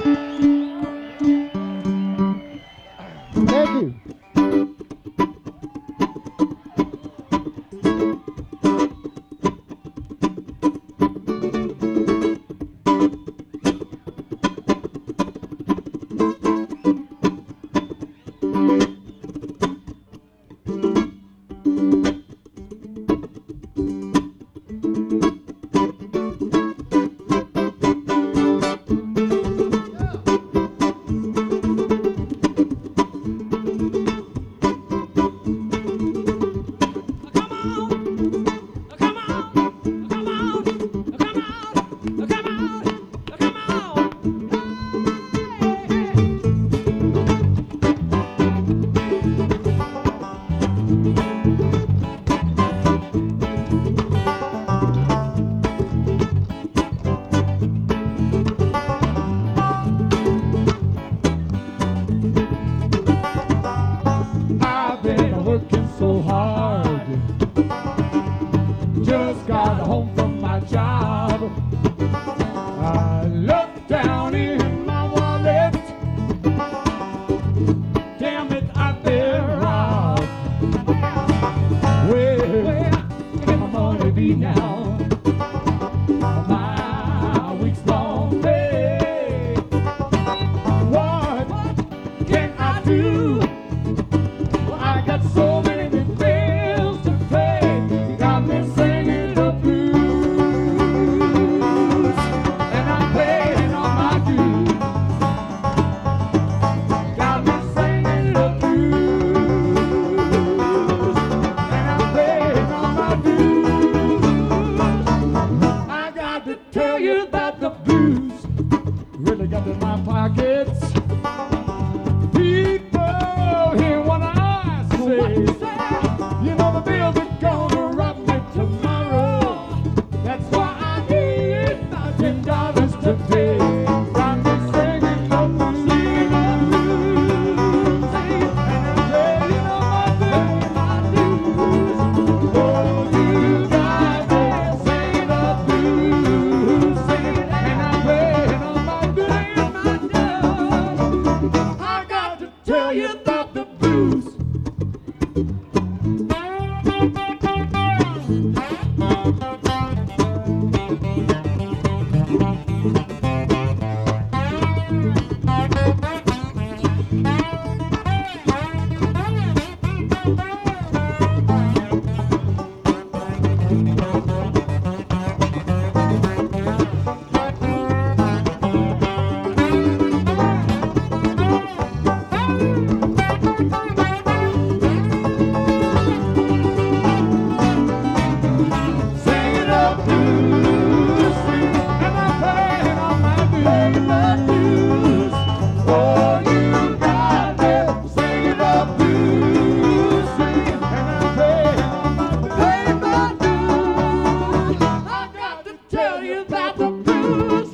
Thank you. I've been working so hard. Just got home from my job. I looked down in my wallet. Damn it, I've been robbed. Where can my money be now? My week's long pay. What can I do? I got so many bills to pay. Got me singing the blues, and I'm paying all my dues. Got me singing the blues, and I'm paying all my dues. I got to tell you about the blues. Really got in my pockets. People hear what I say. You know the bills are gonna rob me tomorrow. That's why I need my $10 today. Got me singing the blues, and I'm paying all my dues. Oh, you got me singing the blues, and I'm paying all my dues. I got to tell you about the blues. Singing the blues, and I'm paying all my dues. Oh, you got me singing the blues, and I'm paying my dues. I got to tell you about the blues.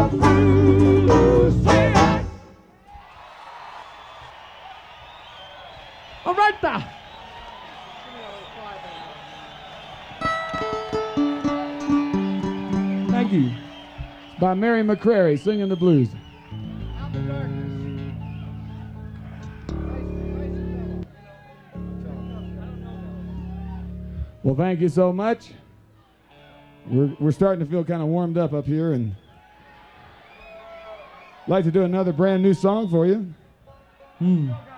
blues. Say it. All right now. Thank you. It's by Mary McCrary singing the blues. Well, thank you so much. We're starting to feel kind of warmed up here, and I'd like to do another brand new song for you.